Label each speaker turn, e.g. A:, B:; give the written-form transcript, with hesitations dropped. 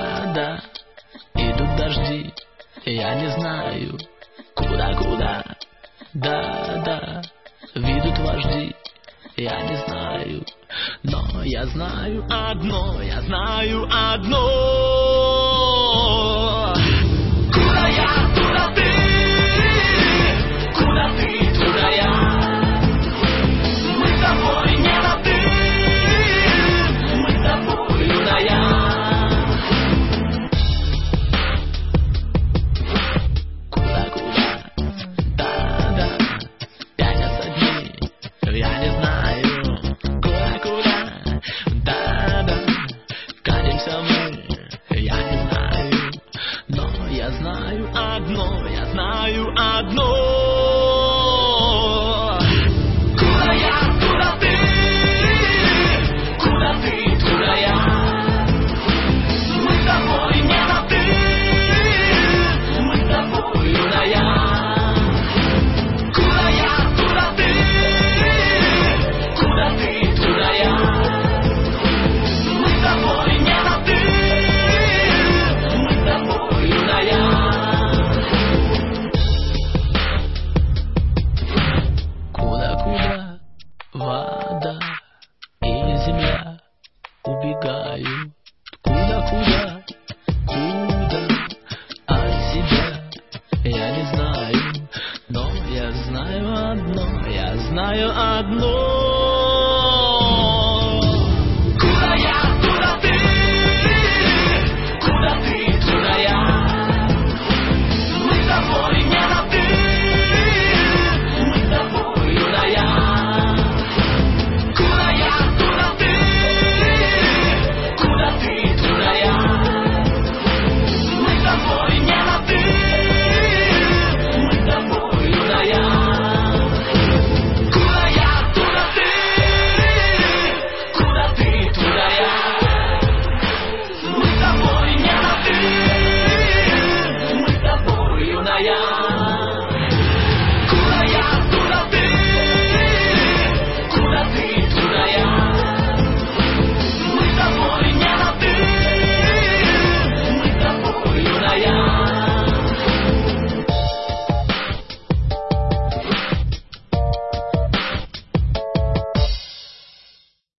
A: да, идут дожди, я не знаю, куда, да, видут вожди, я не знаю, но я знаю одно, Куда я, туда ты, куда ты, туда я, мы с тобой не на ты, мы с тобой на я. Куда, да, пятятся дни, я не знаю, куда, да, катимся мы, я не знаю, но я знаю одно,